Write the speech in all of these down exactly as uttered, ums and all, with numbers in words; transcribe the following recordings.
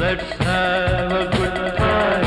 Let's have a good time.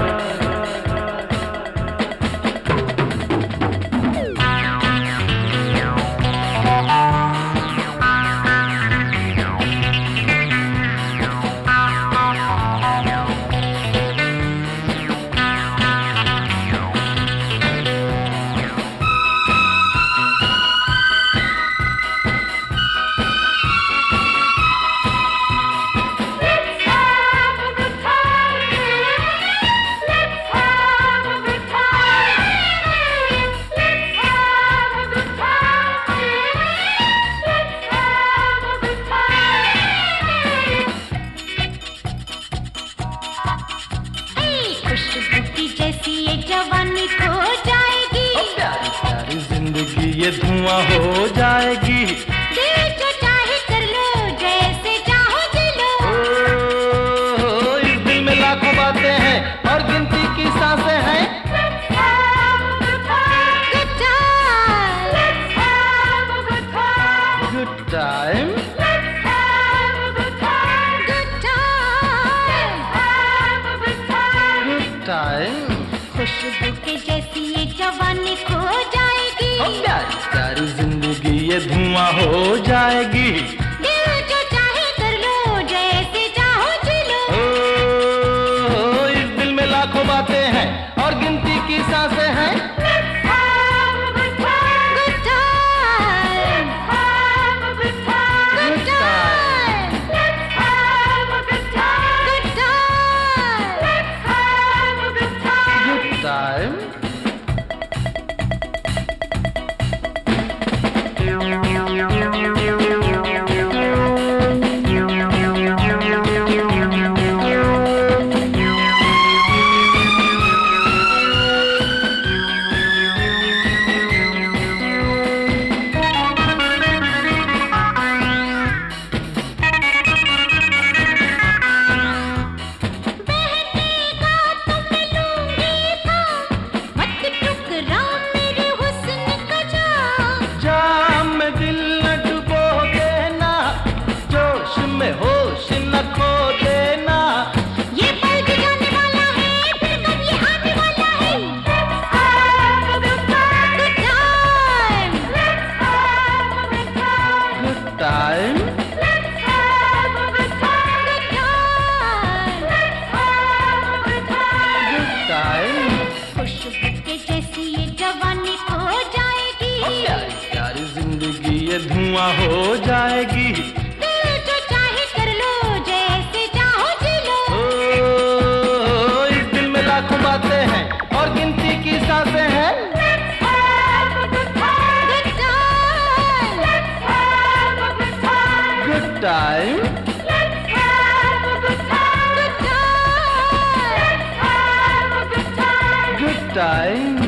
ये धुआं हो जाएगी। दिल जो चाहे कर लो, जैसे चाहो जी लो। ओ, इस दिल में लाखों बातें हैं और गिनती की सांसें हैं। Let's have a good time. Good time. Let's have a good time. Good time. Let's have a good time. Good time. Let's have a good time. Good time. खुशबू के जैसी ये जवानी खो जाएगी। ओ प्यारी प्यारी जिंदगी ये धुआं हो जाएगी। दिल जो चाहे कर लो, जैसे चाहो जी लो। ओ, इस दिल में लाखों बातें हैं और गिनती की सांसें हैं। Let's have a good time. Good time. Let's have a good time. Good time. Let's have a good time. Good time. Let's have a good time. Good time. होश न खो देना, ये पल भी जाने वाला है, फिर कब ये आने वाला है। Let's have a good time. Good time. Let's have a good time. good time. Let's have a good time. Good time. Let's have a good time. good time. खुशबू के जैसी ये जवानी खो जाएगी। ओ प्यारी प्यारी जिंदगी ये धुआं हो जाएगी। बातें हैं और गिनती की सांसें हैं। Let's have a good time. Good time. Let's have a good time. Good time. Let's have a good time. Good time. Let's have a good time. Good time.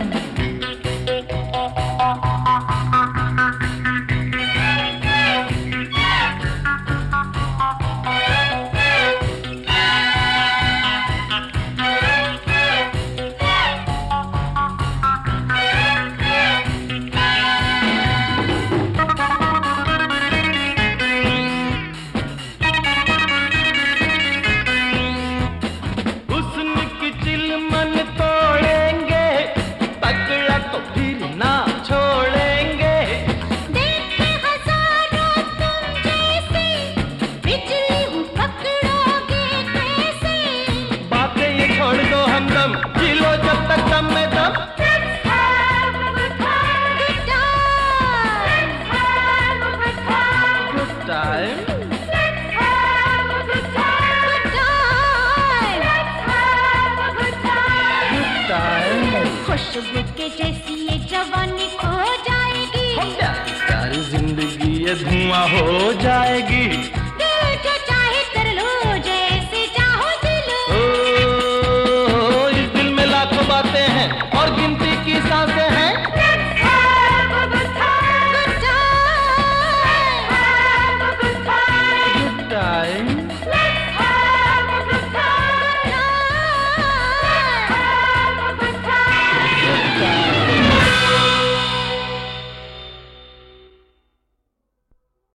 जिलो जब तक दम में दम। Let's have a good time. Good time. Let's have a good time. Good time. Let's have a good time. Good time. Let's have a good time. Good time. Khushboo